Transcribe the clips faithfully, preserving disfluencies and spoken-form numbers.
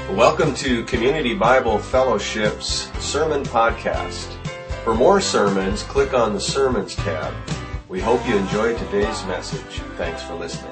Welcome to Community Bible Fellowship's Sermon Podcast. For more sermons, click on the Sermons tab. We hope you enjoyed today's message. Thanks for listening.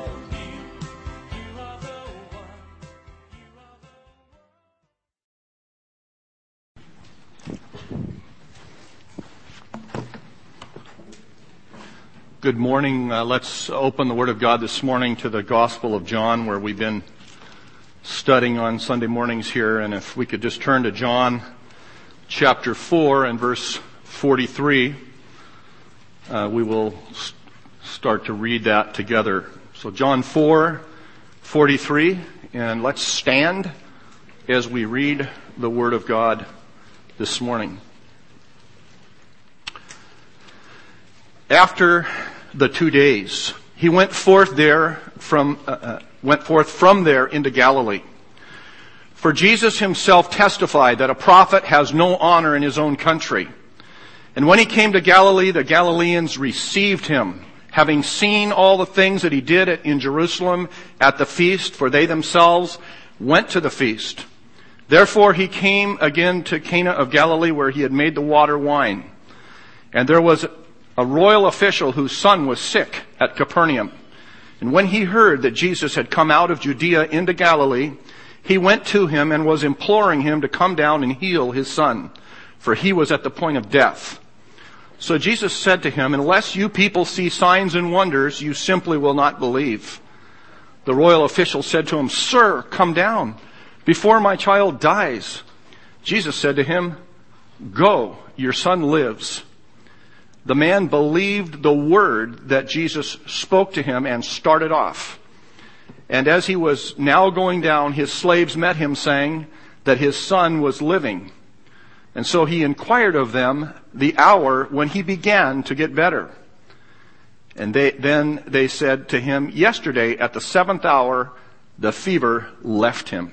Good morning. Uh, let's open the Word of God this morning to the Gospel of John, where we've been studying on Sunday mornings here. And if we could just turn to John chapter four and verse forty-three, uh, we will st- start to read that together. So John four forty-three, and let's stand as we read the Word of God this morning. After the two days, he went forth there from uh, went forth from there into Galilee. For Jesus himself testified that a prophet has no honor in his own country. And when he came to Galilee, the Galileans received him, having seen all the things that he did in Jerusalem at the feast, for they themselves went to the feast. Therefore he came again to Cana of Galilee, where he had made the water wine. And there was a royal official whose son was sick at Capernaum. And when he heard that Jesus had come out of Judea into Galilee, he went to him and was imploring him to come down and heal his son, for he was at the point of death. So Jesus said to him, "Unless you people see signs and wonders, you simply will not believe." The royal official said to him, "Sir, come down, before my child dies." Jesus said to him, "Go, your son lives." The man believed the word that Jesus spoke to him and started off. And as he was now going down, his slaves met him, saying that his son was living. And so he inquired of them the hour when he began to get better. And they, then they said to him, "Yesterday at the seventh hour, the fever left him."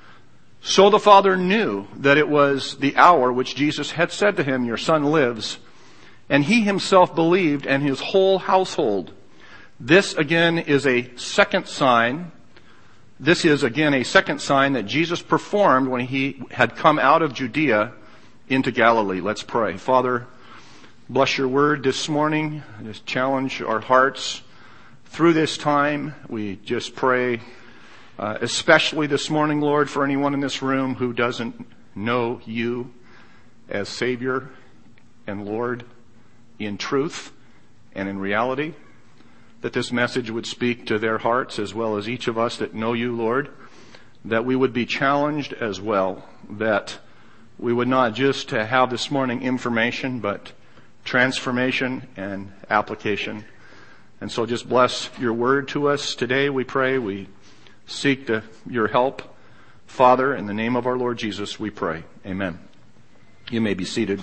So the father knew that it was the hour which Jesus had said to him, "Your son lives." And he himself believed, and his whole household. This again is a second sign. This is again a second sign that Jesus performed when he had come out of Judea into Galilee. Let's pray. Father, bless your word this morning. Just challenge our hearts through this time. We just pray, uh, especially this morning, Lord, for anyone in this room who doesn't know you as Savior and Lord in truth and in reality, that this message would speak to their hearts as well as each of us that know you, Lord, that we would be challenged as well, that we would not just have this morning information, but transformation and application. And so just bless your word to us today, we pray. We seek the, your help. Father, in the name of our Lord Jesus, we pray. Amen. You may be seated.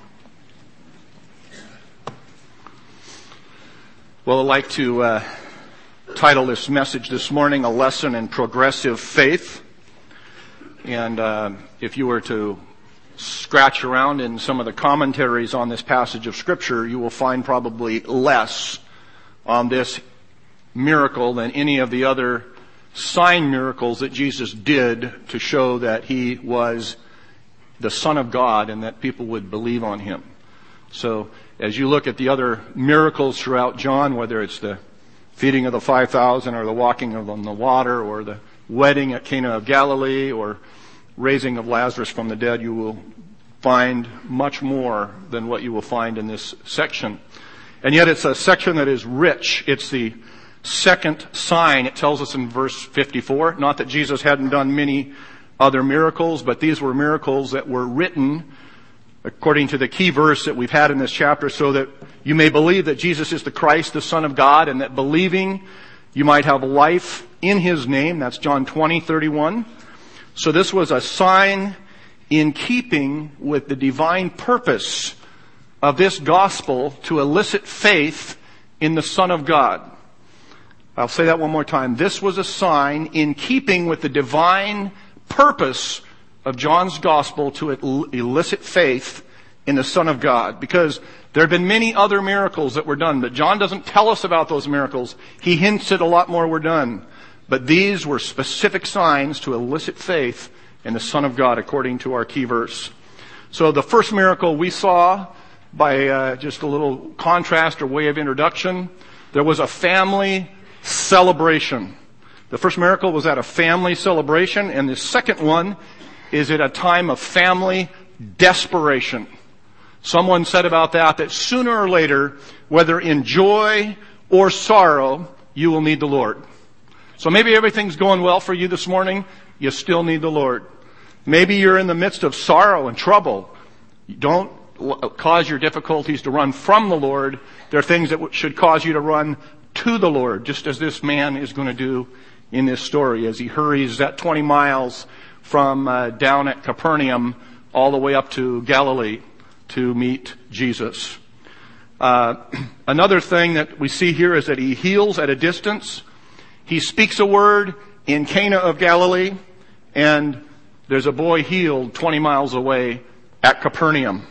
Well, I'd like to uh, title this message this morning, "A Lesson in Progressive Faith." And uh, if you were to scratch around in some of the commentaries on this passage of Scripture, you will find probably less on this miracle than any of the other sign miracles that Jesus did to show that he was the Son of God and that people would believe on him. So as you look at the other miracles throughout John, whether it's the feeding of the five thousand or the walking on the water or the wedding at Cana of Galilee or raising of Lazarus from the dead, you will find much more than what you will find in this section. And yet it's a section that is rich. It's the second sign. It tells us in verse fifty-four, not that Jesus hadn't done many other miracles, but these were miracles that were written according to the key verse that we've had in this chapter, so that you may believe that Jesus is the Christ, the Son of God, and that believing you might have life in his name. That's John twenty thirty-one. So this was a sign in keeping with the divine purpose of this gospel to elicit faith in the Son of God. I'll say that one more time. This was a sign in keeping with the divine purpose of John's gospel to elicit faith in the Son of God. Because there have been many other miracles that were done, but John doesn't tell us about those miracles. He hints at a lot more were done. But these were specific signs to elicit faith in the Son of God, according to our key verse. So the first miracle we saw, by uh, just a little contrast or way of introduction, there was a family celebration. The first miracle was at a family celebration, and the second one is at a time of family desperation. Someone said about that that sooner or later, whether in joy or sorrow, you will need the Lord. So maybe everything's going well for you this morning. You still need the Lord. Maybe you're in the midst of sorrow and trouble. Don't cause your difficulties to run from the Lord. There are things that should cause you to run to the Lord, just as this man is going to do in this story as he hurries that twenty miles from uh, down at Capernaum all the way up to Galilee to meet Jesus. Uh, another thing that we see here is that he heals at a distance. He speaks a word in Cana of Galilee, and there's a boy healed twenty miles away at Capernaum.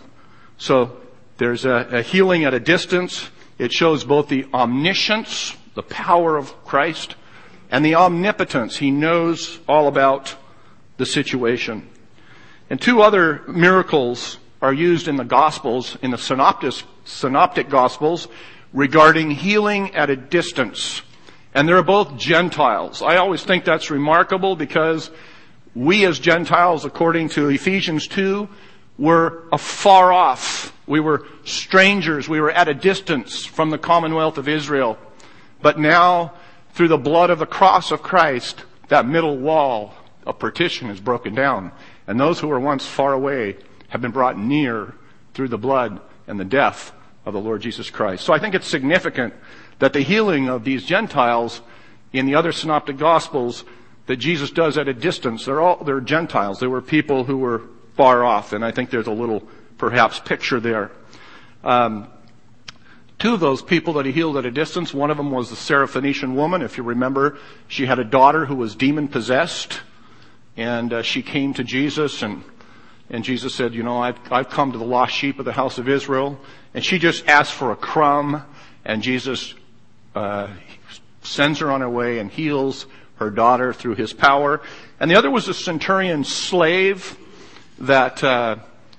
So there's a, a healing at a distance. It shows both the omniscience, the power of Christ, and the omnipotence. He knows all about the situation. And two other miracles are used in the Gospels, in the synoptic, synoptic Gospels, regarding healing at a distance. And they're both Gentiles. I always think that's remarkable because we as Gentiles, according to Ephesians two, were afar off. We were strangers. We were at a distance from the commonwealth of Israel. But now, through the blood of the cross of Christ, that middle wall of partition is broken down. And those who were once far away have been brought near through the blood and the death of the Lord Jesus Christ. So I think it's significant that the healing of these Gentiles in the other synoptic Gospels that Jesus does at a distance, they're all, they're Gentiles. They were people who were far off. And I think there's a little, perhaps, picture there. Um, two of those people that he healed at a distance, one of them was the Syrophoenician woman. If you remember, she had a daughter who was demon-possessed. And uh, she came to Jesus, and and Jesus said, you know, I've, I've come to the lost sheep of the house of Israel. And she just asked for a crumb, and Jesus uh, sends her on her way and heals her daughter through his power. And the other was a centurion's slave that uh,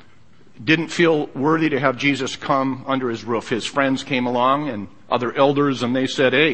didn't feel worthy to have Jesus come under his roof. His friends came along and other elders, and they said, hey,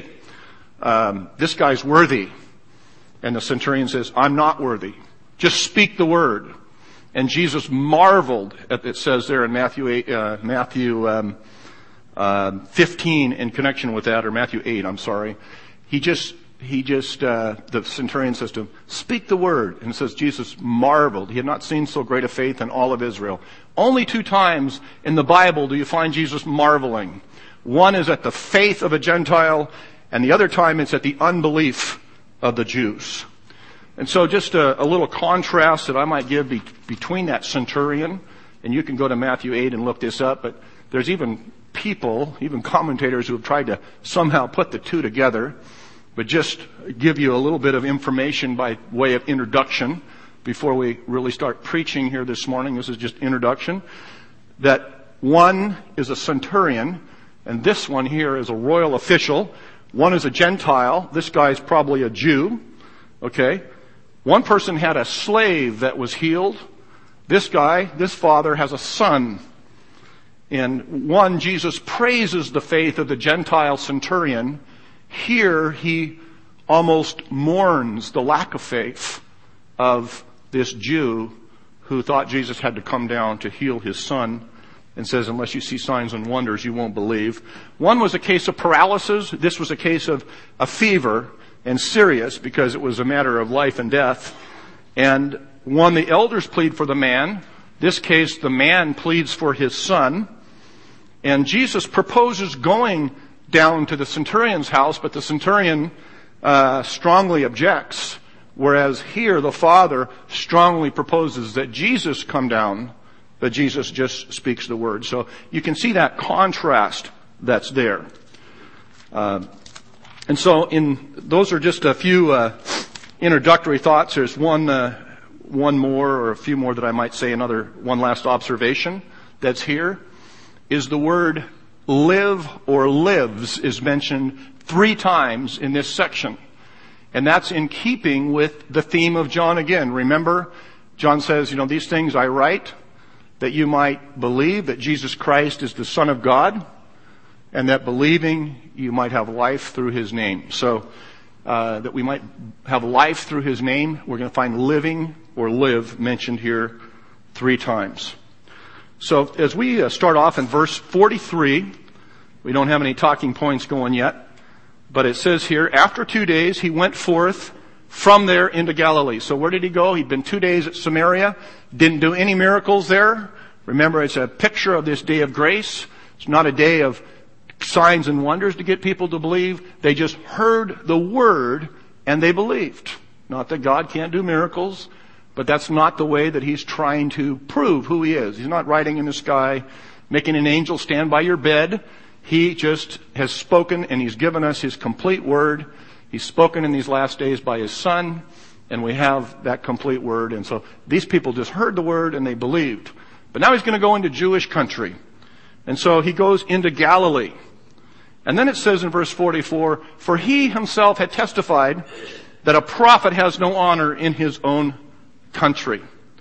um, this guy's worthy. And the centurion says, I'm not worthy. Just speak the word. And Jesus marveled, it says there in Matthew eight, uh, Matthew um, uh, fifteen in connection with that, or Matthew eight, I'm sorry. He just, he just, uh, the centurion says to him, speak the word. And it says Jesus marveled. He had not seen so great a faith in all of Israel. Only two times in the Bible do you find Jesus marveling. One is at the faith of a Gentile, and the other time it's at the unbelief of the Jews. And so just a, a little contrast that I might give be, between that centurion, and you can go to Matthew eight and look this up, but there's even people, even commentators who have tried to somehow put the two together, but just give you a little bit of information by way of introduction before we really start preaching here this morning. This is just introduction. That one is a centurion, and this one here is a royal official. One is a Gentile. This guy's probably a Jew. Okay? One person had a slave that was healed. This guy, this father, has a son. And one, Jesus praises the faith of the Gentile centurion. Here, he almost mourns the lack of faith of this Jew who thought Jesus had to come down to heal his son, and says, unless you see signs and wonders, you won't believe. One was a case of paralysis. This was a case of a fever, and serious, because it was a matter of life and death. And one, the elders plead for the man. This case, the man pleads for his son. And Jesus proposes going down to the centurion's house, but the centurion uh, strongly objects. Whereas here, the father strongly proposes that Jesus come down, but Jesus just speaks the word. So you can see that contrast that's there. Uh, and so in those are just a few uh, introductory thoughts. There's one uh, one more, or a few more that I might say. Another one last observation that's here is the word live or lives is mentioned three times in this section. And that's in keeping with the theme of John again. Remember, John says, you know, these things I write that you might believe that Jesus Christ is the Son of God, and that believing you might have life through His name. So, uh, that we might have life through His name. We're going to find living or live mentioned here three times. So as we uh, start off in verse forty-three, we don't have any talking points going yet, but it says here, after two days he went forth from there into Galilee. So where did he go? He'd been two days at Samaria, didn't do any miracles there. Remember, it's a picture of this day of grace. It's not a day of signs and wonders to get people to believe. They just heard the word and they believed. Not that God can't do miracles, but that's not the way that He's trying to prove who He is. He's not riding in the sky, making an angel stand by your bed. He just has spoken, and He's given us His complete word. He's spoken in these last days by His Son, and we have that complete word. And so these people just heard the word and they believed. But now He's going to go into Jewish country. And so He goes into Galilee. And then it says in verse forty-four, for He Himself had testified that a prophet has no honor in his own country.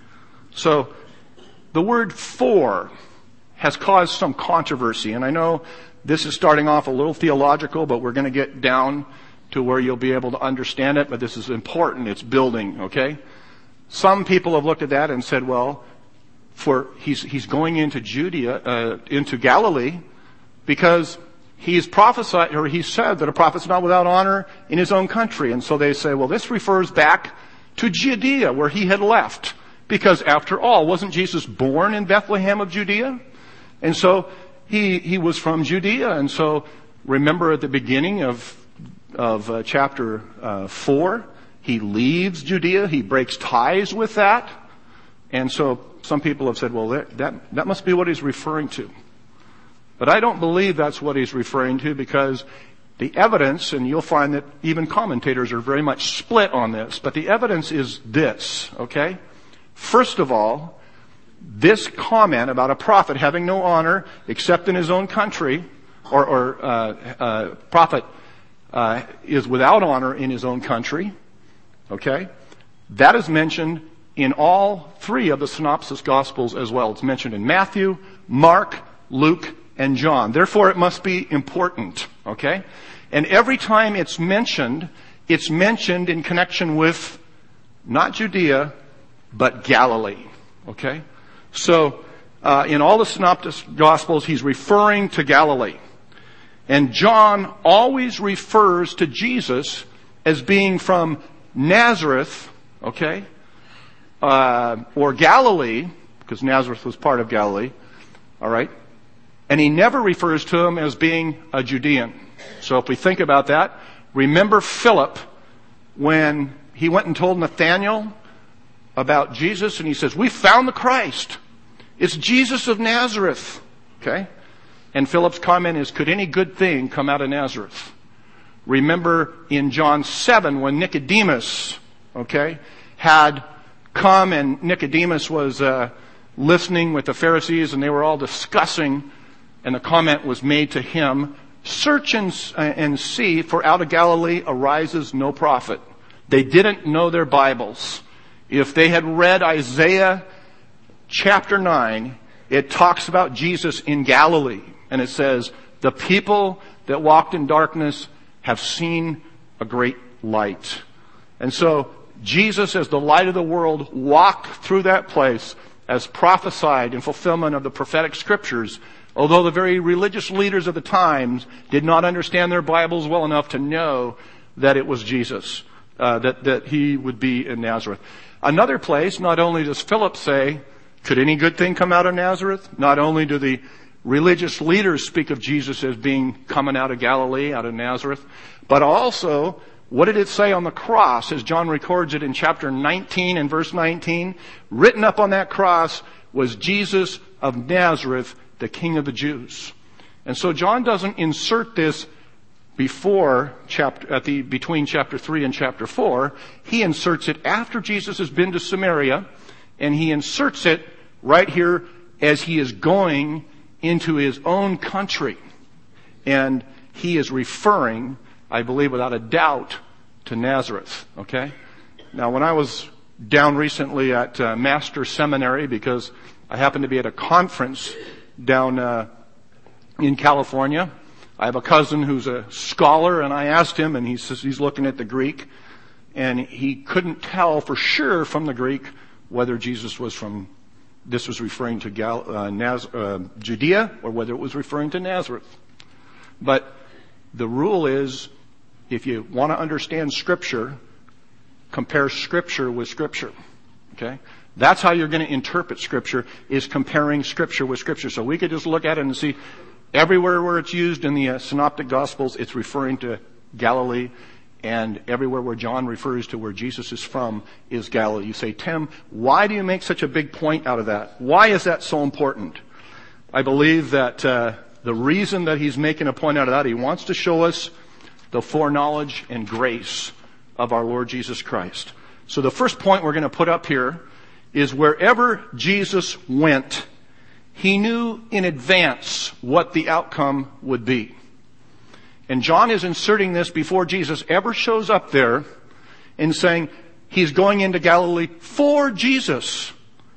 So the word for has caused some controversy. And I know this is starting off a little theological, but we're going to get down to where you'll be able to understand it. But this is important. It's building, okay? Some people have looked at that and said, well, for he's he's going into Judea, uh, into Galilee, because he's prophesied, or he said that a prophet's not without honor in his own country. And so they say, well, this refers back to Judea, where he had left. Because after all, wasn't Jesus born in Bethlehem of Judea? And so he he was from Judea. And so remember at the beginning of of uh, chapter uh, four, he leaves Judea. He breaks ties with that. And so some people have said, well, that, that, that must be what he's referring to. But I don't believe that's what he's referring to, because the evidence, and you'll find that even commentators are very much split on this, but the evidence is this, okay? First of all, this comment about a prophet having no honor except in his own country, or, or uh, uh, prophet uh, is without honor in his own country, okay? That is mentioned in all three of the synopsis gospels as well. It's mentioned in Matthew, Mark, Luke, and John. Therefore, it must be important, okay? And every time it's mentioned, it's mentioned in connection with not Judea, but Galilee, okay? So, uh, in all the synopsis gospels, he's referring to Galilee. And John always refers to Jesus as being from Nazareth, okay? Uh, or Galilee, because Nazareth was part of Galilee, all right? And he never refers to him as being a Judean. So if we think about that, remember Philip when he went and told Nathanael about Jesus, and he says, we found the Christ. It's Jesus of Nazareth. Okay? And Philip's comment is, could any good thing come out of Nazareth? Remember in John seven when Nicodemus, okay, had come, and Nicodemus was uh, listening with the Pharisees, and they were all discussing, and the comment was made to him, search and, and see, for out of Galilee arises no prophet. They didn't know their Bibles. If they had read Isaiah chapter nine, it talks about Jesus in Galilee. And it says, the people that walked in darkness have seen a great light. And so Jesus, as the light of the world, walked through that place as prophesied in fulfillment of the prophetic scriptures, although the very religious leaders of the times did not understand their Bibles well enough to know that it was Jesus, uh, that, that he would be in Nazareth. Another place, not only does Philip say, could any good thing come out of Nazareth? Not only do the religious leaders speak of Jesus as being coming out of Galilee, out of Nazareth, but also, what did it say on the cross, as John records it in chapter nineteen and verse nineteen? Written up on that cross was Jesus of Nazareth, the King of the Jews. And so John doesn't insert this before chapter, at the, between chapter three and chapter four. He inserts it after Jesus has been to Samaria, and he inserts it right here as he is going into his own country. And he is referring, I believe without a doubt, to Nazareth, okay? Now, when I was down recently at uh, Master Seminary, because I happened to be at a conference down uh, in California, I have a cousin who's a scholar, and I asked him, and he says he's looking at the Greek, and he couldn't tell for sure from the Greek whether Jesus was from, this was referring to Gal, uh, Naz, uh, Judea, or whether it was referring to Nazareth. But the rule is, if you want to understand Scripture, compare Scripture with Scripture. Okay? That's how you're going to interpret Scripture, is comparing Scripture with Scripture. So we could just look at it and see everywhere where it's used in the uh, Synoptic Gospels, it's referring to Galilee. And everywhere where John refers to where Jesus is from is Galilee. You say, Tim, why do you make such a big point out of that? Why is that so important? I believe that uh, the reason that he's making a point out of that, he wants to show us the foreknowledge and grace of our Lord Jesus Christ. So the first point we're going to put up here is wherever Jesus went, he knew in advance what the outcome would be. And John is inserting this before Jesus ever shows up there and saying he's going into Galilee for Jesus.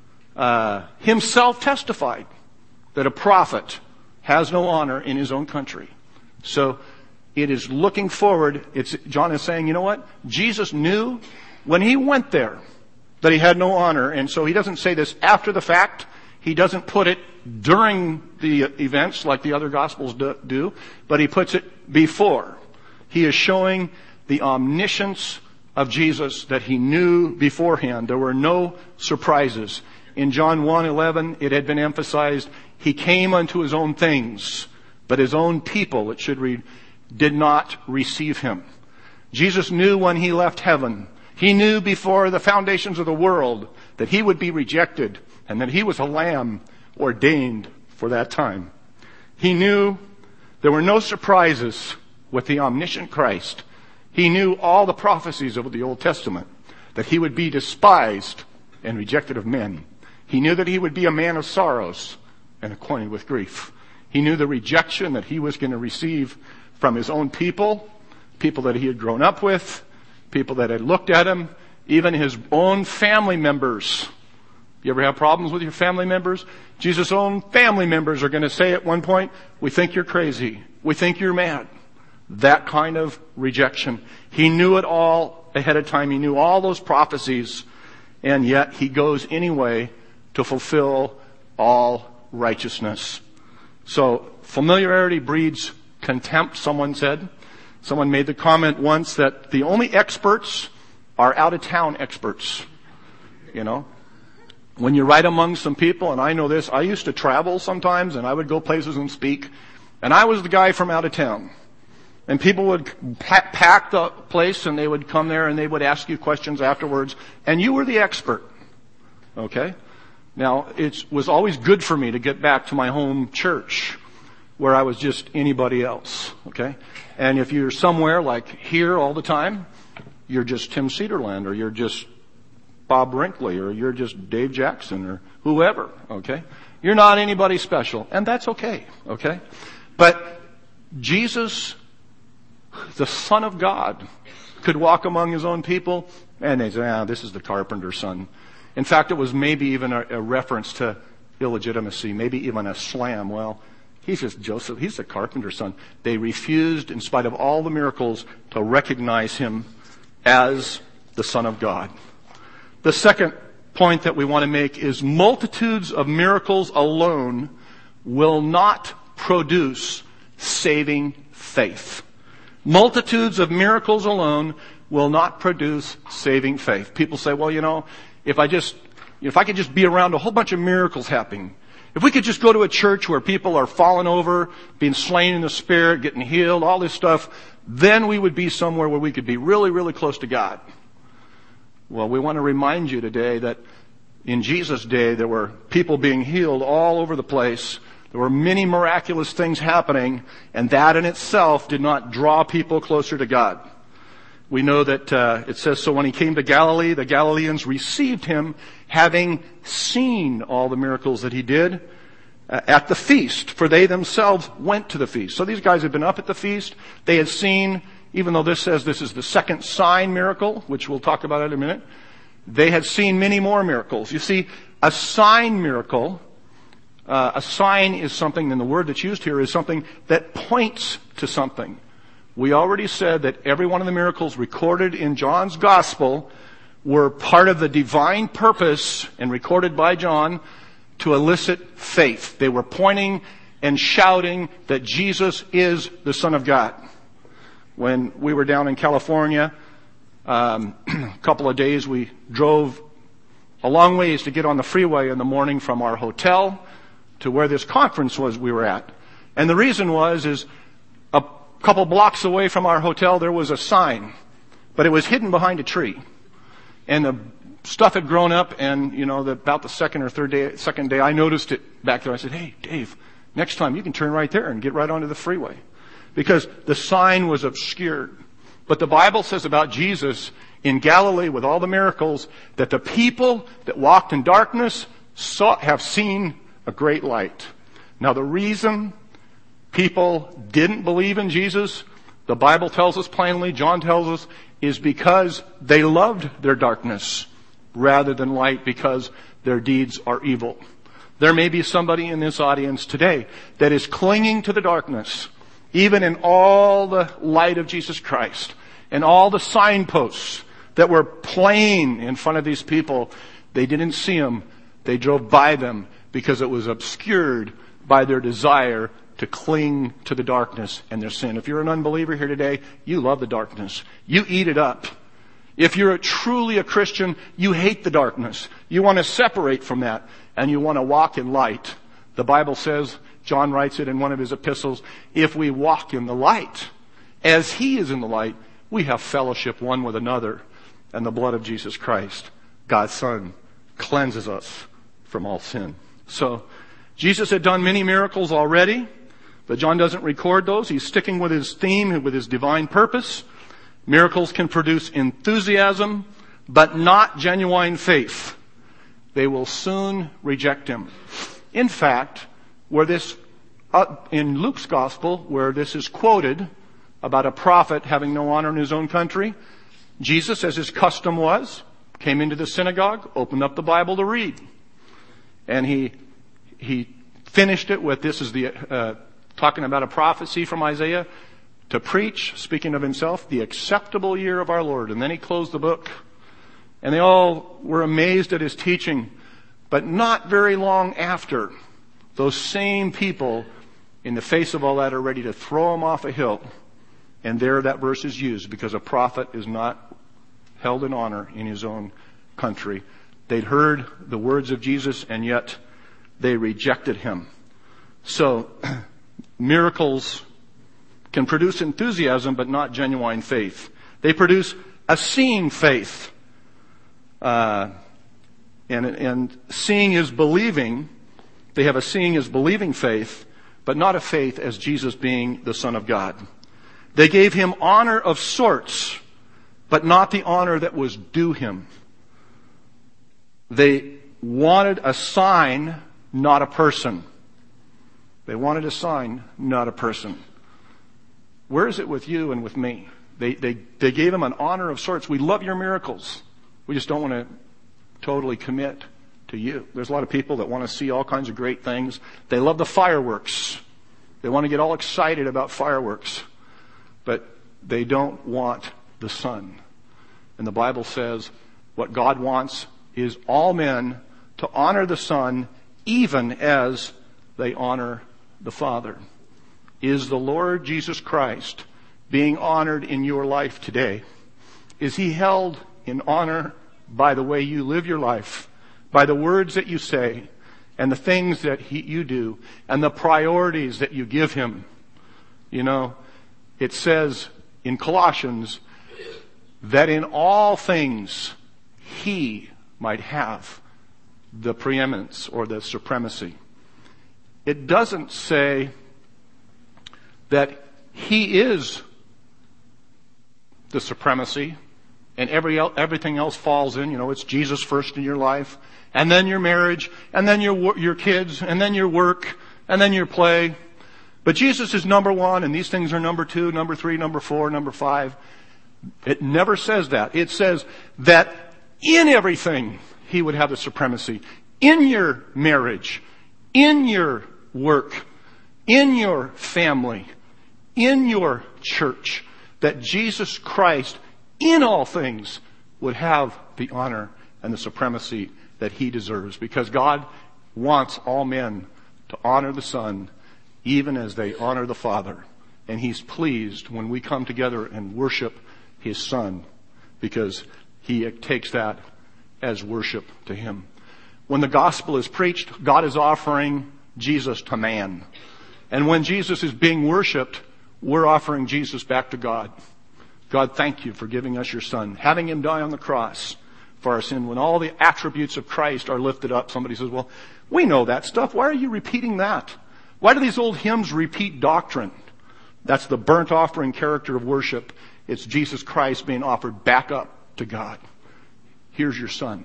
Uh, himself testified that a prophet has no honor in his own country. So it is looking forward. It's, John is saying, you know what? Jesus knew when he went there that he had no honor. And so he doesn't say this after the fact. He doesn't put it during the events like the other Gospels do, but he puts it before. He is showing the omniscience of Jesus, that he knew beforehand. There were no surprises. In John one eleven, it had been emphasized, he came unto his own things, but his own people, it should read, did not receive him. Jesus knew when he left heaven. He knew before the foundations of the world that he would be rejected, and that he was a lamb ordained for that time. He knew there were no surprises with the omniscient Christ. He knew all the prophecies of the Old Testament, that he would be despised and rejected of men. He knew that he would be a man of sorrows and acquainted with grief. He knew the rejection that he was going to receive from his own people, people that he had grown up with, people that had looked at him, even his own family members. You ever have problems with your family members? Jesus' own family members are going to say at one point, we think you're crazy. We think you're mad. That kind of rejection. He knew it all ahead of time. He knew all those prophecies. And yet he goes anyway to fulfill all righteousness. So familiarity breeds contempt, someone said. Someone made the comment once that the only experts are out-of-town experts. You know? When you're right among some people, and I know this, I used to travel sometimes, and I would go places and speak, and I was the guy from out of town. And people would pack the place, and they would come there, and they would ask you questions afterwards, and you were the expert. Okay? Now, it was always good for me to get back to my home church, where I was just anybody else. Okay? And if you're somewhere like here all the time, you're just Tim Cedarland, or you're just Bob Brinkley, or you're just Dave Jackson, or whoever, okay? You're not anybody special, and that's okay, okay? But Jesus, the Son of God, could walk among his own people, and they say, ah, this is the carpenter's son. In fact, it was maybe even a, a reference to illegitimacy, maybe even a slam. Well, he's just Joseph, he's the carpenter's son. They refused, in spite of all the miracles, to recognize him as the Son of God. The second point that we want to make is multitudes of miracles alone will not produce saving faith. Multitudes of miracles alone will not produce saving faith. People say, well, you know, if I just, if I could just be around a whole bunch of miracles happening, if we could just go to a church where people are falling over, being slain in the Spirit, getting healed, all this stuff, then we would be somewhere where we could be really, really close to God. Well, we want to remind you today that in Jesus' day, there were people being healed all over the place. There were many miraculous things happening, and that in itself did not draw people closer to God. We know that uh, it says, so when he came to Galilee, the Galileans received him, having seen all the miracles that he did uh, at the feast, for they themselves went to the feast. So these guys had been up at the feast. They had seen even though this says this is the second sign miracle, which we'll talk about in a minute, they had seen many more miracles. You see, a sign miracle, uh, a sign is something, and the word that's used here is something that points to something. We already said that every one of the miracles recorded in John's gospel were part of the divine purpose and recorded by John to elicit faith. They were pointing and shouting that Jesus is the Son of God. When we were down in California, um, a couple of days we drove a long ways to get on the freeway in the morning from our hotel to where this conference was we were at. And the reason was is a couple blocks away from our hotel there was a sign, but it was hidden behind a tree. And the stuff had grown up, and, you know, the, about the second or third day, second day, I noticed it back there. I said, hey, Dave, next time you can turn right there and get right onto the freeway. Because the sign was obscured. But the Bible says about Jesus in Galilee with all the miracles that the people that walked in darkness saw, have seen a great light. Now the reason people didn't believe in Jesus, the Bible tells us plainly, John tells us, is because they loved their darkness rather than light, because their deeds are evil. There may be somebody in this audience today that is clinging to the darkness, even in all the light of Jesus Christ and all the signposts that were plain in front of these people. They didn't see them. They drove by them because it was obscured by their desire to cling to the darkness and their sin. If you're an unbeliever here today, you love the darkness. You eat it up. If you're a, truly a Christian, you hate the darkness. You want to separate from that, and you want to walk in light. The Bible says, John writes it in one of his epistles, if we walk in the light, as he is in the light, we have fellowship one with another, and the blood of Jesus Christ, God's Son, cleanses us from all sin. So, Jesus had done many miracles already, but John doesn't record those. He's sticking with his theme, with his divine purpose. Miracles can produce enthusiasm, but not genuine faith. They will soon reject him. In fact, where this, uh, in Luke's gospel, where this is quoted about a prophet having no honor in his own country, Jesus, as his custom was, came into the synagogue, opened up the Bible to read. And he, he finished it with, this is the, uh, talking about a prophecy from Isaiah, to preach, speaking of himself, the acceptable year of our Lord. And then he closed the book. And they all were amazed at his teaching. But not very long after, those same people, in the face of all that, are ready to throw him off a hill. And there that verse is used, because a prophet is not held in honor in his own country. They'd heard the words of Jesus, and yet they rejected him. So, miracles can produce enthusiasm, but not genuine faith. They produce a seeing faith. Uh, and, and seeing is believing. They have a seeing is believing faith, but not a faith as Jesus being the Son of God. They gave him honor of sorts, but not the honor that was due him. They wanted a sign, not a person. They wanted a sign, not a person. Where is it with you and with me? They, they, they gave him an honor of sorts. We love your miracles. We just don't want to totally commit to you. There's a lot of people that want to see all kinds of great things. They love the fireworks. They want to get all excited about fireworks. But they don't want the Son. And the Bible says what God wants is all men to honor the Son even as they honor the Father. Is the Lord Jesus Christ being honored in your life today? Is he held in honor by the way you live your life, by the words that you say, and the things that he, you do, and the priorities that you give him? You know, it says in Colossians that in all things he might have the preeminence or the supremacy. It doesn't say that he is the supremacy and every everything else falls in. You know, it's Jesus first in your life, and then your marriage, and then your your kids, and then your work, and then your play. But Jesus is number one, and these things are number two, number three, number four, number five. It never says that. It says that in everything, He would have the supremacy. In your marriage, in your work, in your family, in your church, that Jesus Christ, in all things, would have the honor and the supremacy that He deserves. Because God wants all men to honor the Son, even as they honor the Father. And He's pleased when we come together and worship His Son, because He takes that as worship to Him. When the gospel is preached, God is offering Jesus to man. And when Jesus is being worshiped, we're offering Jesus back to God. God, thank you for giving us your Son, having Him die on the cross for our sin. When all the attributes of Christ are lifted up, somebody says, well, we know that stuff. Why are you repeating that? Why do these old hymns repeat doctrine? That's the burnt offering character of worship. It's Jesus Christ being offered back up to God. Here's your Son.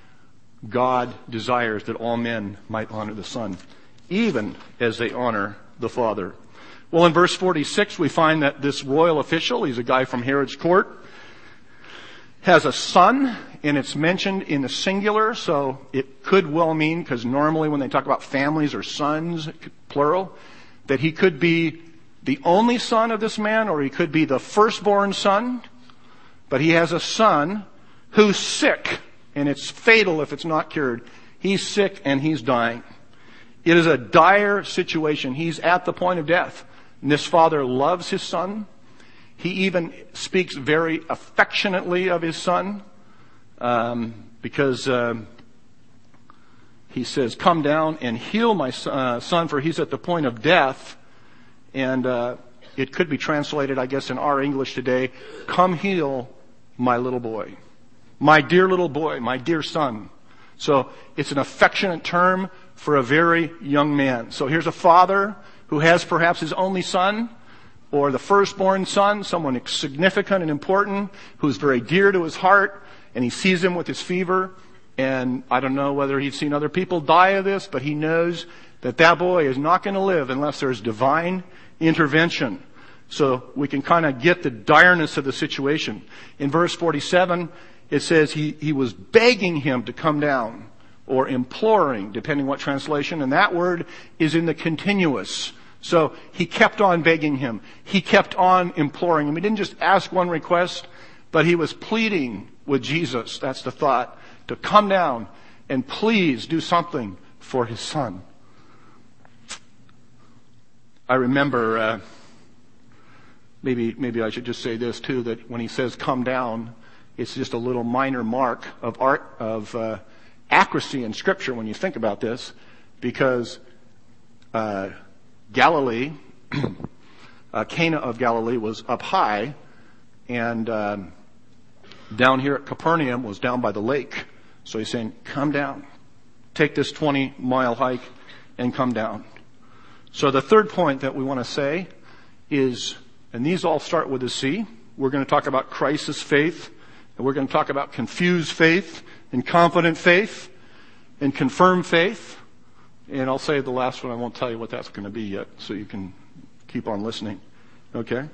God desires that all men might honor the Son, even as they honor the Father. Well, in verse forty-six, we find that this royal official, he's a guy from Herod's court, has a son, and it's mentioned in the singular, so it could well mean, because normally when they talk about families or sons, plural, that he could be the only son of this man, or he could be the firstborn son. But he has a son who's sick, and it's fatal if it's not cured. He's sick and he's dying. It is a dire situation. He's at the point of death. And this father loves his son. He even speaks very affectionately of his son, um, because uh, he says, come down and heal my uh, son, for he's at the point of death. And uh, it could be translated, I guess, in our English today, come heal my little boy. My dear little boy, my dear son. So it's an affectionate term for a very young man. So here's a father who has perhaps his only son, or the firstborn son, someone significant and important, who's very dear to his heart, and he sees him with his fever. And I don't know whether he's seen other people die of this, but he knows that that boy is not going to live unless there's divine intervention. So we can kind of get the direness of the situation. In verse forty-seven, it says he, he was begging him to come down, or imploring, depending what translation. And that word is in the continuous. So he kept on begging him. He kept on imploring him. He didn't just ask one request, but he was pleading with Jesus. That's the thought. To come down and please do something for his son. I remember, uh, maybe, maybe I should just say this too, that when he says come down, it's just a little minor mark of art, of, uh, accuracy in Scripture when you think about this, because, uh, Galilee, uh, Cana of Galilee was up high, and, um, down here at Capernaum was down by the lake. So he's saying, come down. Take this twenty mile hike and come down. So the third point that we want to say is, and these all start with a C. We're going to talk about crisis faith, and we're going to talk about confused faith, and confident faith, and confirmed faith. And I'll say the last one. I won't tell you what that's going to be yet, so you can keep on listening. Okay?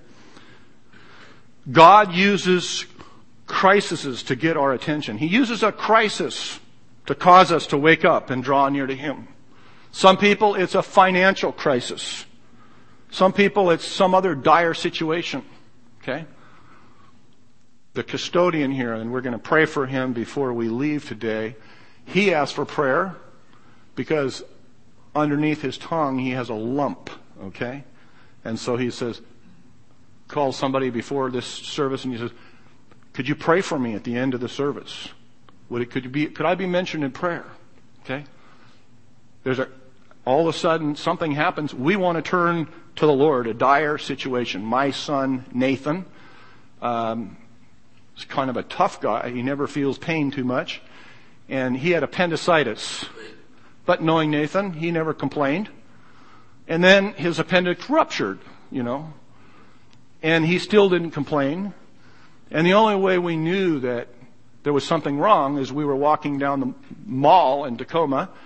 God uses crises to get our attention. He uses a crisis to cause us to wake up and draw near to Him. Some people, it's a financial crisis. Some people, it's some other dire situation. Okay? The custodian here, and we're going to pray for him before we leave today, he asked for prayer because underneath his tongue he has a lump. Okay? And so he says, call somebody before this service, and he says, could you pray for me at the end of the service? Would it, could you be, could I be mentioned in prayer? Okay? There's a, all of a sudden something happens. We want to turn to the Lord, a dire situation. My son, Nathan, um, is kind of a tough guy. He never feels pain too much. And he had appendicitis. But knowing Nathan, he never complained. And then his appendix ruptured, you know. And he still didn't complain. And the only way we knew that there was something wrong is we were walking down the mall in Tacoma,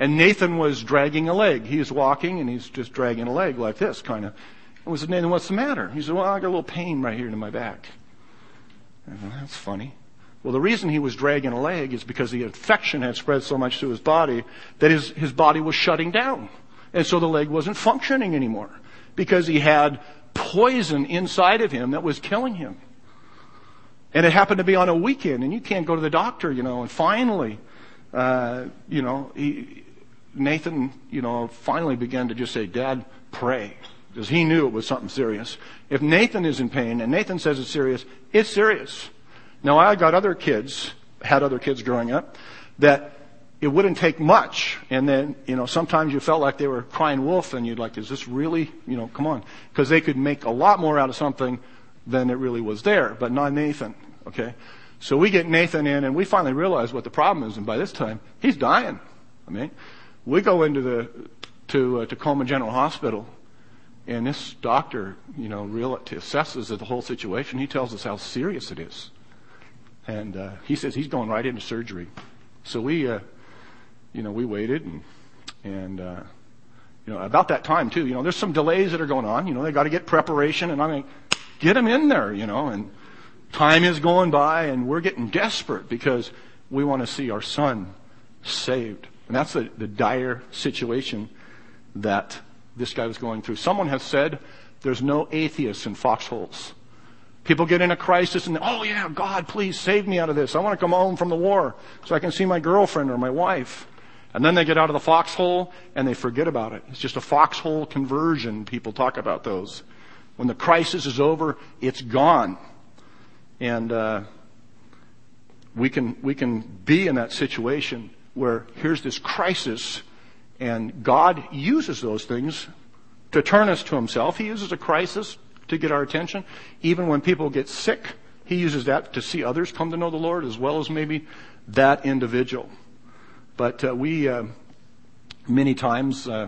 And Nathan was dragging a leg. He was walking and he's just dragging a leg like this, kind of. I said, Nathan, what's the matter? He said, well, I got a little pain right here in my back. I said, that's funny. Well, the reason he was dragging a leg is because the infection had spread so much to his body that his, his body was shutting down. And so the leg wasn't functioning anymore because he had poison inside of him that was killing him. And it happened to be on a weekend, and you can't go to the doctor, you know, and finally, uh, you know, he, Nathan, you know, finally began to just say, Dad, pray. Because he knew it was something serious. If Nathan is in pain, and Nathan says it's serious, it's serious. Now, I got other kids, had other kids growing up, that it wouldn't take much. And then, you know, sometimes you felt like they were crying wolf, and you'd like, is this really, you know, come on. Because they could make a lot more out of something than it really was there, but not Nathan, okay? So we get Nathan in, and we finally realize what the problem is, and by this time, he's dying. I mean, we go into the, to uh, Tacoma General Hospital, and this doctor, you know, real, assesses the whole situation. He tells us how serious it is. And uh, he says he's going right into surgery. So we, uh, you know, we waited, and, and uh, you know, about that time, too, you know, there's some delays that are going on. You know, they got to get preparation, and I'm like, get him in there, you know, and time is going by, and we're getting desperate because we want to see our son saved. And that's the, the dire situation that this guy was going through. Someone has said there's no atheists in foxholes. People get in a crisis and, oh yeah, God, please save me out of this. I want to come home from the war so I can see my girlfriend or my wife. And then they get out of the foxhole and they forget about it. It's just a foxhole conversion. People talk about those. When the crisis is over, it's gone. And uh, we can we can be in that situation where here's this crisis, and God uses those things to turn us to himself. He uses a crisis to get our attention. Even when people get sick, he uses that to see others come to know the Lord as well as maybe that individual. But uh, we, uh, many times, uh,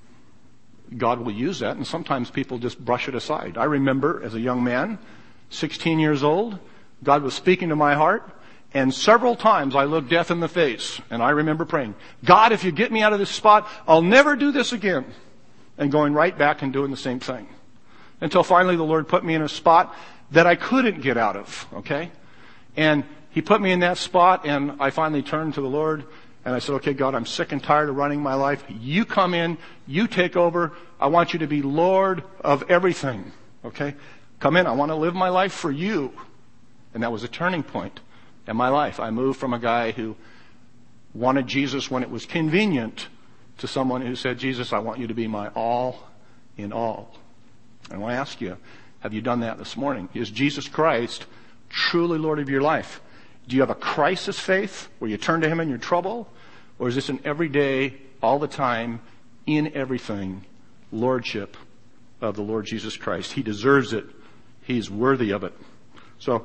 God will use that, and sometimes people just brush it aside. I remember as a young man, sixteen years old, God was speaking to my heart, and several times I looked death in the face, and I remember praying, God, if you get me out of this spot, I'll never do this again. And going right back and doing the same thing. Until finally the Lord put me in a spot that I couldn't get out of, okay? And he put me in that spot, and I finally turned to the Lord, and I said, okay, God, I'm sick and tired of running my life. You come in, you take over. I want you to be Lord of everything, okay? Come in, I want to live my life for you. And that was a turning point in my life. I moved from a guy who wanted Jesus when it was convenient to someone who said, Jesus, I want you to be my all in all. I want to ask you, have you done that this morning? Is Jesus Christ truly Lord of your life? Do you have a crisis faith where you turn to him in your trouble? Or is this an everyday, all the time, in everything, lordship of the Lord Jesus Christ? He deserves it. He's worthy of it. So,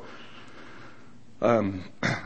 um,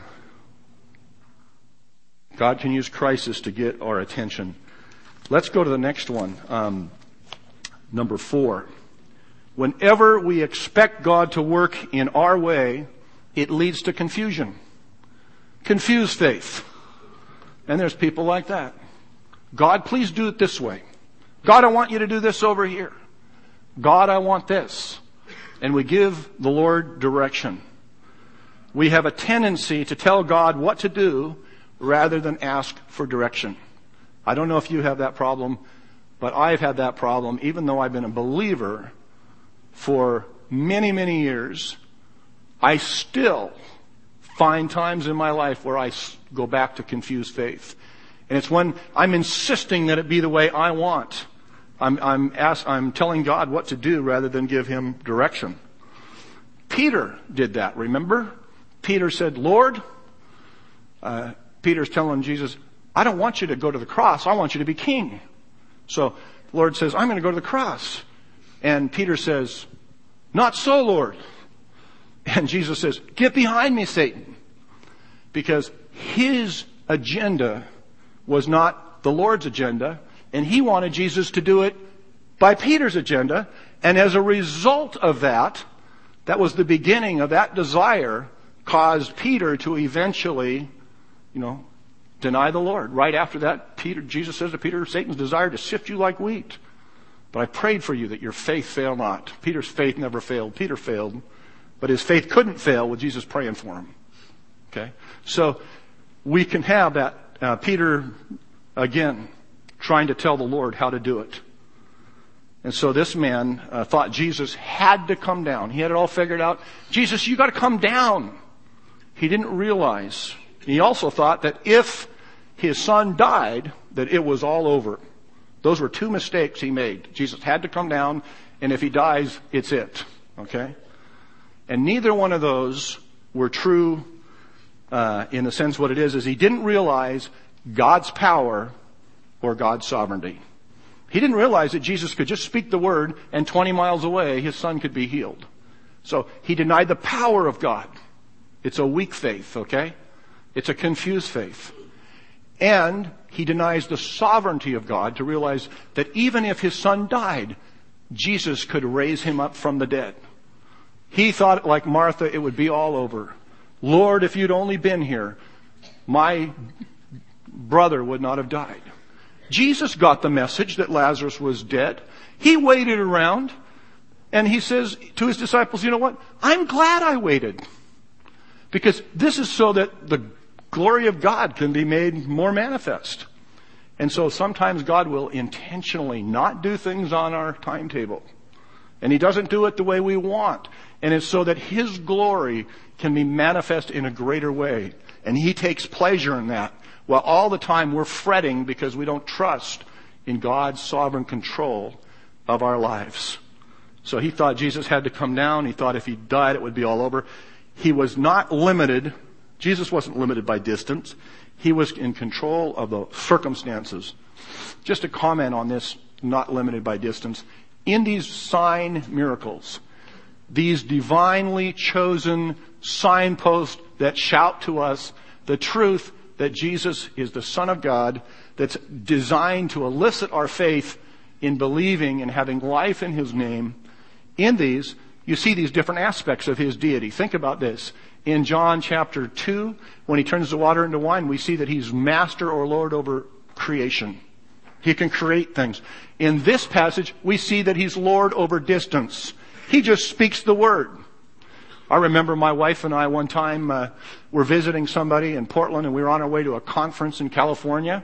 God can use crisis to get our attention. Let's go to the next one. Um, number four. Whenever we expect God to work in our way, it leads to confusion. Confused faith. And there's people like that. God, please do it this way. God, I want you to do this over here. God, I want this. And we give the Lord direction. We have a tendency to tell God what to do rather than ask for direction. I don't know if you have that problem, but I've had that problem even though I've been a believer for many, many years. I still find times in my life where I go back to confused faith. And it's when I'm insisting that it be the way I want. I'm, I'm, ask, I'm telling God what to do rather than give him direction. Peter did that, remember? Peter said, Lord, uh, Peter's telling Jesus, I don't want you to go to the cross. I want you to be king. So the Lord says, I'm going to go to the cross. And Peter says, not so, Lord. And Jesus says, get behind me, Satan. Because his agenda was not the Lord's agenda, and he wanted Jesus to do it by Peter's agenda. And as a result of that, that was the beginning of that desire, caused Peter to eventually, you know, deny the Lord. Right after that, Peter, Jesus says to Peter, Satan's desired to sift you like wheat. But I prayed for you that your faith fail not. Peter's faith never failed. Peter failed. But his faith couldn't fail with Jesus praying for him. Okay? So we can have that, uh, Peter, again, trying to tell the Lord how to do it. And so this man uh, thought Jesus had to come down. He had it all figured out. Jesus, you got to come down. He didn't realize. He also thought that if his son died, that it was all over. Those were two mistakes he made. Jesus had to come down, and if he dies, it's it. Okay? And neither one of those were true uh, in the sense what it is, is he didn't realize God's power or God's sovereignty. He didn't realize that Jesus could just speak the word and twenty miles away his son could be healed. So he denied the power of God. It's a weak faith, okay? It's a confused faith. And he denies the sovereignty of God to realize that even if his son died, Jesus could raise him up from the dead. He thought, like Martha, it would be all over. Lord, if you'd only been here, my brother would not have died. Jesus got the message that Lazarus was dead. He waited around, and he says to his disciples, you know what? I'm glad I waited. Because this is so that the glory of God can be made more manifest. And so sometimes God will intentionally not do things on our timetable. And he doesn't do it the way we want. And it's so that his glory can be manifest in a greater way. And he takes pleasure in that. While all the time we're fretting because we don't trust in God's sovereign control of our lives. So he thought Jesus had to come down. He thought if he died, it would be all over. He was not limited. Jesus wasn't limited by distance. He was in control of the circumstances. Just a comment on this, not limited by distance. In these sign miracles, these divinely chosen signposts that shout to us the truth that Jesus is the Son of God, that's designed to elicit our faith in believing and having life in his name. In these, you see these different aspects of his deity. Think about this. In John chapter two, when he turns the water into wine, we see that he's master or Lord over creation. He can create things. In this passage, we see that he's Lord over distance. He just speaks the word. I remember my wife and I one time uh, were visiting somebody in Portland, and we were on our way to a conference in California.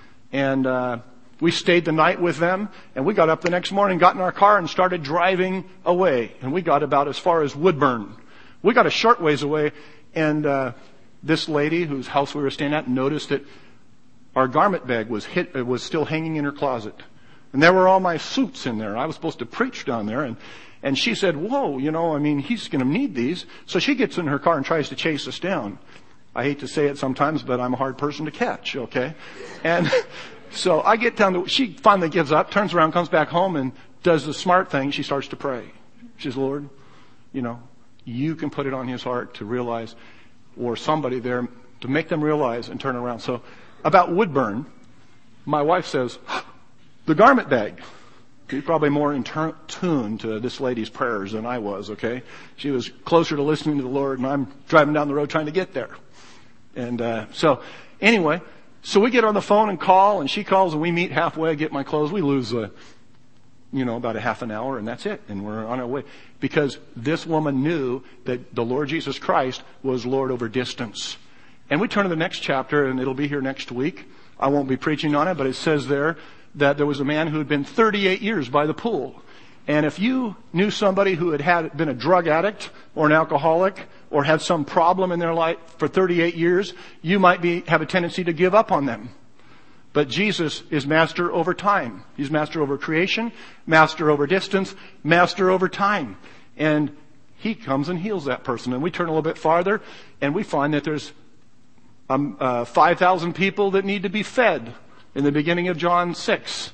And uh, we stayed the night with them, and we got up the next morning, got in our car, and started driving away. And we got about as far as Woodburn. We got a short ways away, and uh, this lady whose house we were staying at noticed that our garment bag was hit, it was still hanging in her closet. And there were all my suits in there. I was supposed to preach down there, and And she said, whoa, you know, I mean, he's going to need these. So she gets in her car and tries to chase us down. I hate to say it sometimes, but I'm a hard person to catch, okay? And so I get down to, she finally gives up, turns around, comes back home, and does the smart thing. She starts to pray. She says, Lord, you know, you can put it on his heart to realize, or somebody there, to make them realize and turn around. So about Woodburn, my wife says, the garment bag. She's probably more in tur- tune to this lady's prayers than I was, okay? She was closer to listening to the Lord, and I'm driving down the road trying to get there. And uh so, anyway, so we get on the phone and call, and she calls, and we meet halfway, get my clothes. We lose, uh, you know, about a half an hour, and that's it. And we're on our way. Because this woman knew that the Lord Jesus Christ was Lord over distance. And we turn to the next chapter, and it'll be here next week. I won't be preaching on it, but it says there that there was a man who had been thirty-eight years by the pool. And if you knew somebody who had, had been a drug addict or an alcoholic or had some problem in their life for thirty-eight years, you might be, have a tendency to give up on them. But Jesus is master over time. He's master over creation, master over distance, master over time. And he comes and heals that person. And we turn a little bit farther, and we find that there's um, uh, five thousand people that need to be fed in the beginning of John six.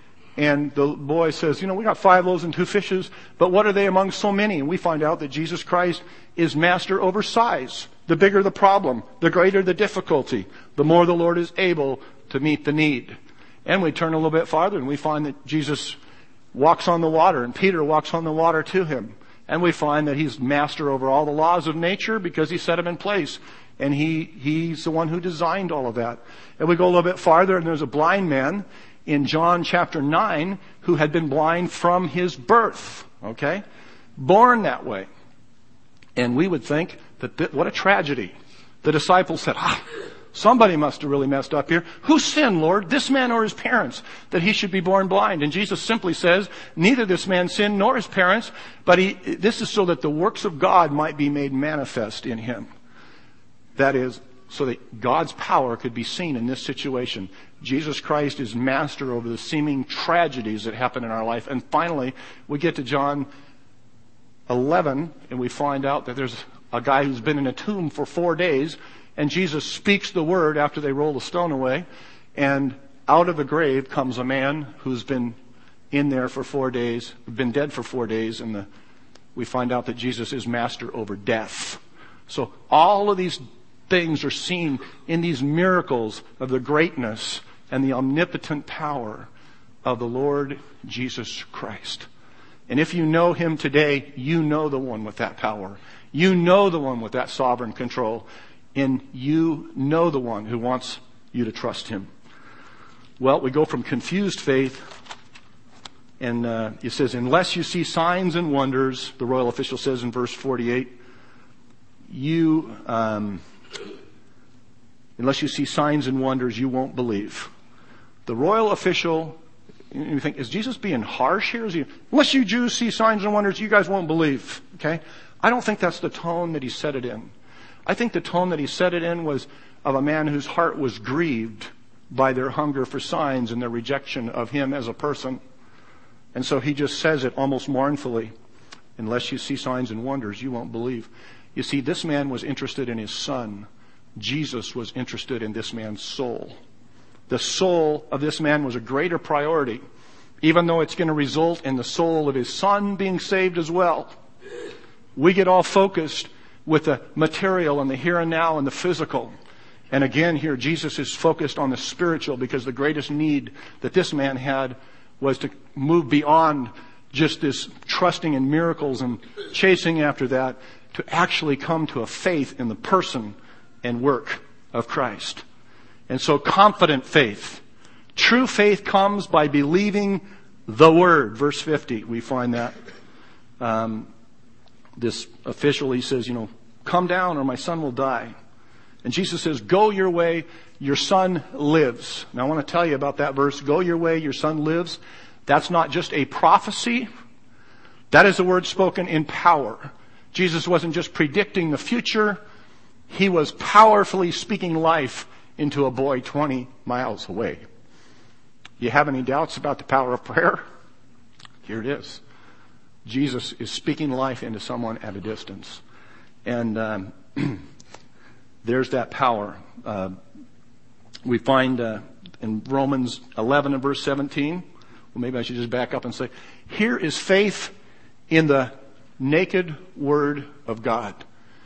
And the boy says, you know, we got five loaves and two fishes, but what are they among so many? And we find out that Jesus Christ is master over size. The bigger the problem, the greater the difficulty, the more the Lord is able to meet the need. And we turn a little bit farther, and we find that Jesus walks on the water, and Peter walks on the water to him. And we find that he's master over all the laws of nature because he set them in place. And he, he's the one who designed all of that. And we go a little bit farther, and there's a blind man in John chapter nine who had been blind from his birth. Okay? Born that way. And we would think that, th- what a tragedy. The disciples said, ah, somebody must have really messed up here. Who sinned, Lord, this man or his parents, that he should be born blind? And Jesus simply says, neither this man sinned nor his parents, but he, this is so that the works of God might be made manifest in him. That is, so that God's power could be seen in this situation. Jesus Christ is master over the seeming tragedies that happen in our life. And finally, we get to John eleven, and we find out that there's a guy who's been in a tomb for four days, and Jesus speaks the word after they roll the stone away, and out of the grave comes a man who's been in there for four days, been dead for four days, and the, we find out that Jesus is master over death. So all of these things are seen in these miracles of the greatness and the omnipotent power of the Lord Jesus Christ. And if you know him today, you know the one with that power. You know the one with that sovereign control. And you know the one who wants you to trust him. Well, we go from confused faith, and uh, it says, unless you see signs and wonders, the royal official says in verse forty-eight, you, um, unless you see signs and wonders, you won't believe. The royal official, you think, is Jesus being harsh here? Is he, unless you Jews see signs and wonders, you guys won't believe. Okay? I don't think that's the tone that he said it in. I think the tone that he said it in was of a man whose heart was grieved by their hunger for signs and their rejection of him as a person. And so he just says it almost mournfully. Unless you see signs and wonders, you won't believe. You see, this man was interested in his son. Jesus was interested in this man's soul. The soul of this man was a greater priority, even though it's going to result in the soul of his son being saved as well. We get all focused with the material and the here and now and the physical. And again here, Jesus is focused on the spiritual, because the greatest need that this man had was to move beyond just this trusting in miracles and chasing after that, to actually come to a faith in the person and work of Christ. And so confident faith. True faith comes by believing the word. Verse fifty, we find that. Um, this official, he says, you know, come down or my son will die. And Jesus says, go your way, your son lives. Now I want to tell you about that verse. Go your way, your son lives. That's not just a prophecy. That is a word spoken in power. Jesus wasn't just predicting the future. He was powerfully speaking life into a boy twenty miles away. You have any doubts about the power of prayer? Here it is. Jesus is speaking life into someone at a distance. And um, there's that power. Uh, we find uh, in Romans eleven and verse seventeen, well, maybe I should just back up and say, here is faith in the naked word of God.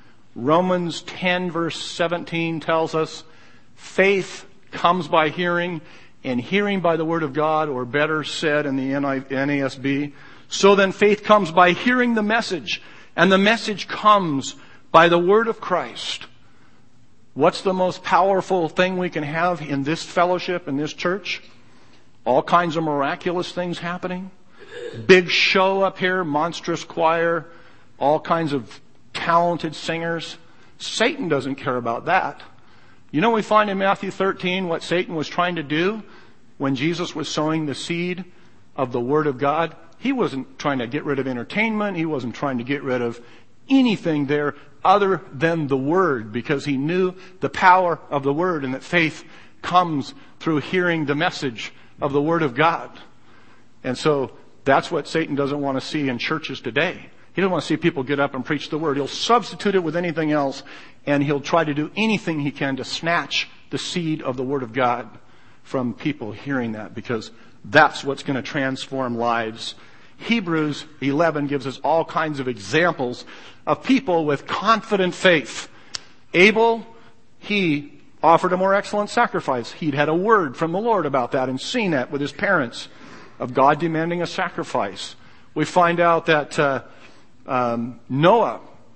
Romans ten verse seventeen tells us faith comes by hearing, and hearing by the word of God, or better said in the N A S B, so then faith comes by hearing the message, and the message comes by the word of Christ. What's the most powerful thing we can have in this fellowship, in this church? All kinds of miraculous things happening. Big show up here, monstrous choir, all kinds of talented singers. Satan doesn't care about that. You know, we find in Matthew thirteen what Satan was trying to do when Jesus was sowing the seed of the Word of God. He wasn't trying to get rid of entertainment. He wasn't trying to get rid of anything there other than the Word, because he knew the power of the Word, and that faith comes through hearing the message of the Word of God. And so that's what Satan doesn't want to see in churches today. He doesn't want to see people get up and preach the Word. He'll substitute it with anything else, and he'll try to do anything he can to snatch the seed of the Word of God from people hearing that, because that's what's going to transform lives. Hebrews eleven gives us all kinds of examples of people with confident faith. Abel, he offered a more excellent sacrifice. He'd had a word from the Lord about that and seen that with his parents, of God demanding a sacrifice. We find out that uh, um, Noah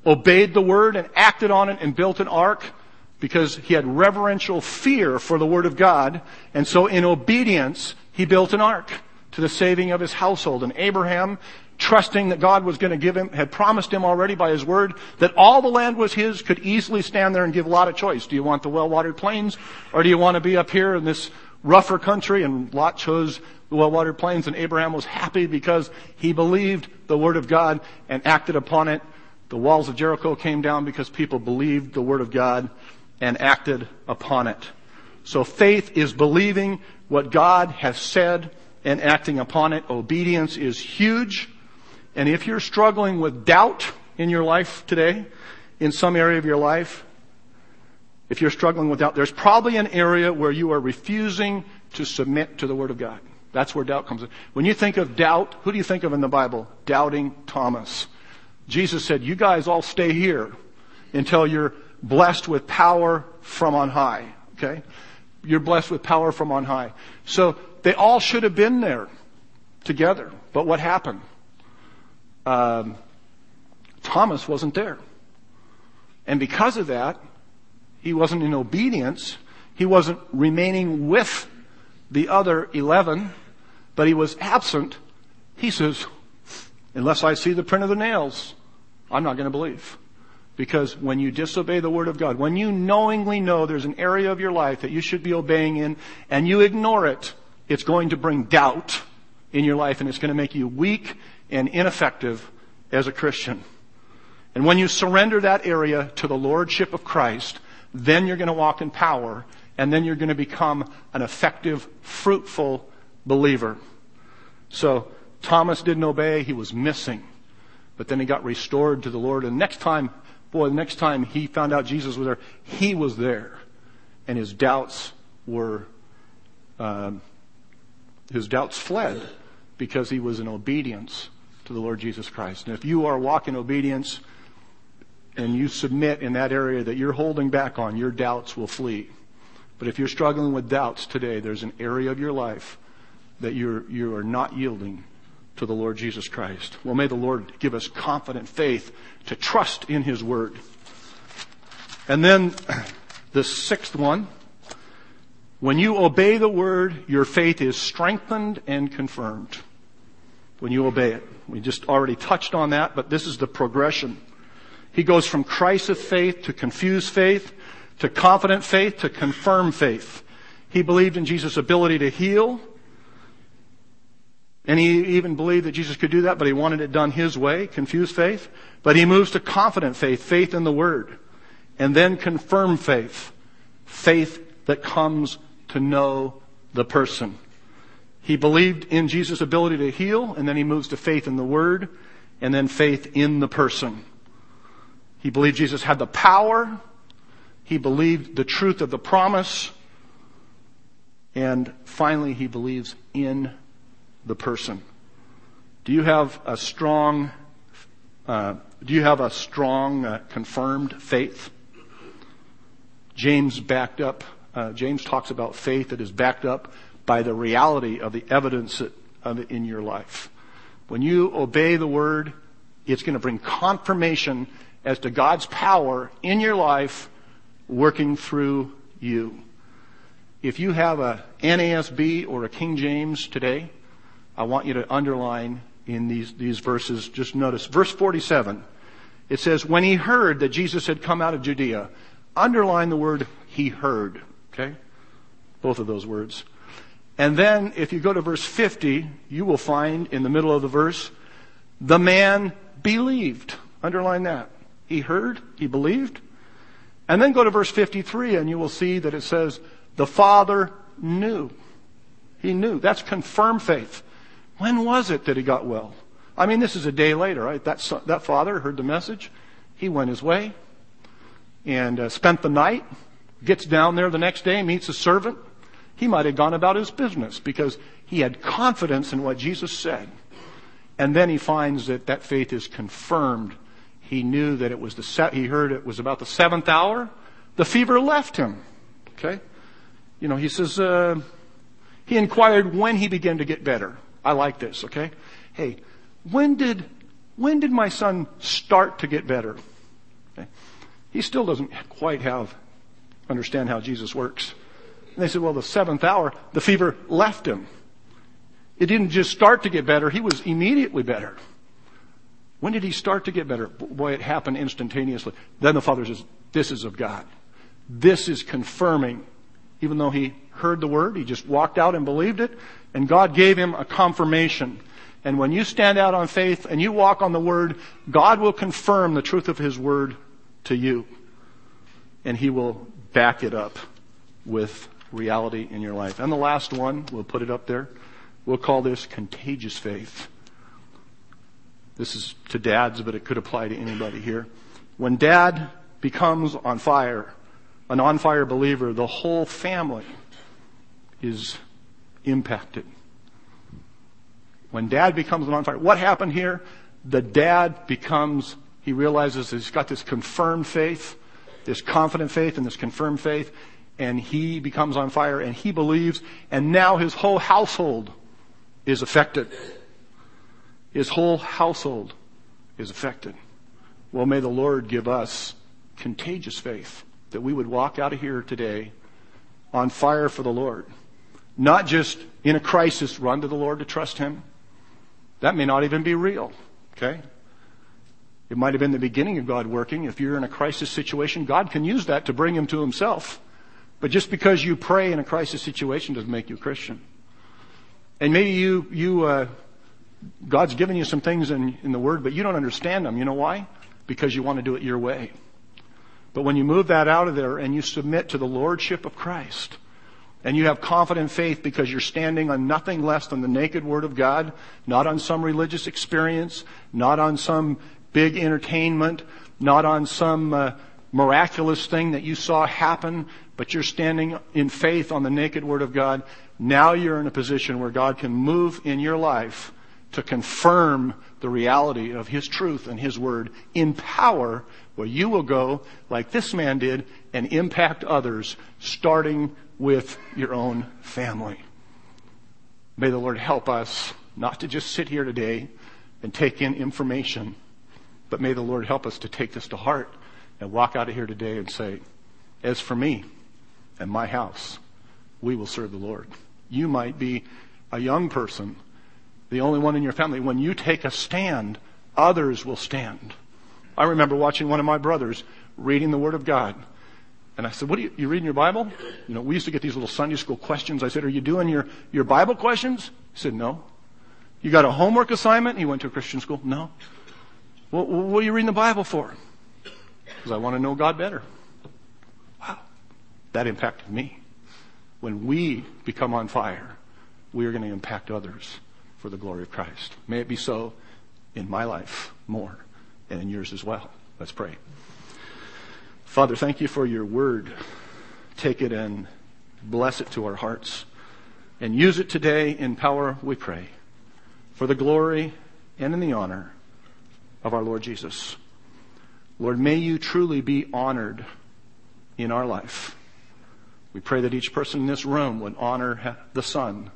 obeyed the word and acted on it and built an ark because he had reverential fear for the word of God. And so in obedience, he built an ark to the saving of his household. And Abraham, trusting that God was going to give him, had promised him already by his word that all the land was his, could easily stand there and give Lot a choice. Do you want the well-watered plains, or do you want to be up here in this rougher country? And Lot chose the well-watered plains, and Abraham was happy because he believed the word of God and acted upon it. The walls of Jericho came down because people believed the word of God and acted upon it. So faith is believing what God has said and acting upon it. Obedience is huge. And if you're struggling with doubt in your life today, in some area of your life, if you're struggling with doubt, there's probably an area where you are refusing to submit to the word of God. That's where doubt comes in. When you think of doubt, who do you think of in the Bible? Doubting Thomas. Jesus said, you guys all stay here until you're blessed with power from on high. Okay? You're blessed with power from on high. So they all should have been there together. But what happened? Um, Thomas wasn't there. And because of that, he wasn't in obedience. He wasn't remaining with the other eleven, but he was absent. He says, unless I see the print of the nails, I'm not going to believe. Because when you disobey the word of God, when you knowingly know there's an area of your life that you should be obeying in, and you ignore it, it's going to bring doubt in your life, and it's going to make you weak and ineffective as a Christian. And when you surrender that area to the lordship of Christ, then you're going to walk in power, and then you're going to become an effective, fruitful believer. So Thomas didn't obey. He was missing. But then he got restored to the Lord. And next time, boy, the next time he found out Jesus was there, he was there. And his doubts were, um, his doubts fled because he was in obedience to the Lord Jesus Christ. And if you are walking obedience and you submit in that area that you're holding back on, your doubts will flee. But if you're struggling with doubts today, there's an area of your life that you're, you are not yielding to the Lord Jesus Christ. Well, may the Lord give us confident faith to trust in His Word. And then the sixth one, when you obey the Word, your faith is strengthened and confirmed. When you obey it. We just already touched on that, but this is the progression. He goes from crisis faith to confused faith, to confident faith, to confirmed faith. He believed in Jesus' ability to heal. And he even believed that Jesus could do that, but he wanted it done his way, confused faith. But he moves to confident faith, faith in the Word. And then confirmed faith, faith that comes to know the person. He believed in Jesus' ability to heal, and then he moves to faith in the Word, and then faith in the person. He believed Jesus had the power. He believed the truth of the promise. And finally, he believes in the person. Do you have a strong, uh, do you have a strong, uh, confirmed faith? James backed up, uh, James talks about faith that is backed up by the reality of the evidence of it in your life. When you obey the Word, it's going to bring confirmation as to God's power in your life working through you. If you have a N A S B or a King James today, I want you to underline in these, these verses, just notice verse forty-seven. It says, when he heard that Jesus had come out of Judea, underline the word he heard. Okay? Both of those words. And then if you go to verse fifty, you will find in the middle of the verse, the man believed. Underline that. He heard, he believed. And then go to verse fifty-three and you will see that it says, the Father knew. He knew. That's confirmed faith. When was it that he got well? I mean, this is a day later, right? That, son, that father heard the message. He went his way and uh, spent the night, gets down there the next day, meets a servant. He might have gone about his business because he had confidence in what Jesus said. And then he finds that that faith is confirmed. He knew that it was the, se- he heard it was about the seventh hour. The fever left him. Okay? You know, he says, uh, he inquired when he began to get better. I like this, okay? Hey, when did, when did my son start to get better? Okay? He still doesn't quite have, understand how Jesus works. And they said, well, the seventh hour, the fever left him. It didn't just start to get better. He was immediately better. When did he start to get better? Boy, it happened instantaneously. Then the Father says, this is of God. This is confirming. Even though he heard the word, he just walked out and believed it. And God gave him a confirmation. And when you stand out on faith and you walk on the word, God will confirm the truth of his word to you. And he will back it up with reality in your life. And the last one, we'll put it up there. We'll call this contagious faith. This is to dads, but it could apply to anybody here. When dad becomes on fire, an on-fire believer, the whole family is impacted. When dad becomes on fire, what happened here? The dad becomes, he realizes he's got this confirmed faith, this confident faith and this confirmed faith, and he becomes on fire and he believes, and now his whole household is affected. His whole household is affected. Well, may the Lord give us contagious faith, that we would walk out of here today on fire for the Lord. Not just in a crisis run to the Lord to trust him. That may not even be real. Okay? It might have been the beginning of God working. If you're in a crisis situation, God can use that to bring him to himself. But just because you pray in a crisis situation doesn't make you a Christian. And maybe you, you, uh, God's given you some things in, in the Word, but you don't understand them. You know why? Because you want to do it your way. But when you move that out of there and you submit to the Lordship of Christ, and you have confident faith because you're standing on nothing less than the naked Word of God, not on some religious experience, not on some big entertainment, not on some uh, miraculous thing that you saw happen, but you're standing in faith on the naked Word of God, now you're in a position where God can move in your life to confirm the reality of his truth and his word in power, where you will go like this man did and impact others, starting with your own family. May the Lord help us not to just sit here today and take in information, but may the Lord help us to take this to heart and walk out of here today and say, as for me and my house, we will serve the Lord. You might be a young person, the only one in your family. When you take a stand, others will stand. I remember watching one of my brothers reading the Word of God. And I said, what are you, you reading your Bible? You know, we used to get these little Sunday school questions. I said, are you doing your, your Bible questions? He said, no. You got a homework assignment? He went to a Christian school. No. Well, what are you reading the Bible for? Because I want to know God better. Wow. That impacted me. When we become on fire, we are going to impact others for the glory of Christ. May it be so in my life more and in yours as well. Let's pray. Father, thank you for your word. Take it and bless it to our hearts and use it today in power, we pray, for the glory and in the honor of our Lord Jesus. Lord, may you truly be honored in our life. We pray that each person in this room would honor the Son,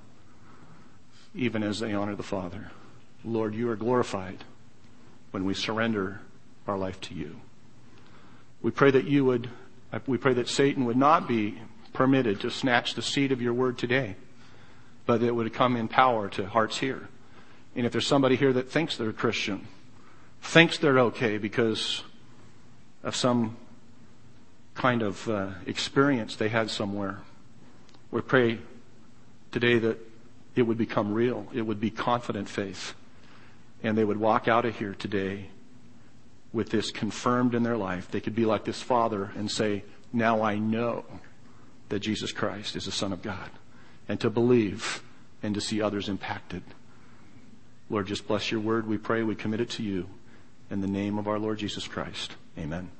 even as they honor the Father. Lord, you are glorified when we surrender our life to you. We pray that you would, we pray that Satan would not be permitted to snatch the seed of your word today, but that it would come in power to hearts here. And if there's somebody here that thinks they're a Christian, thinks they're okay because of some kind of uh, experience they had somewhere, we pray today that it would become real. It would be confident faith. And they would walk out of here today with this confirmed in their life. They could be like this father and say, now I know that Jesus Christ is the Son of God. And to believe and to see others impacted. Lord, just bless your word. We pray, we commit it to you. In the name of our Lord Jesus Christ. Amen.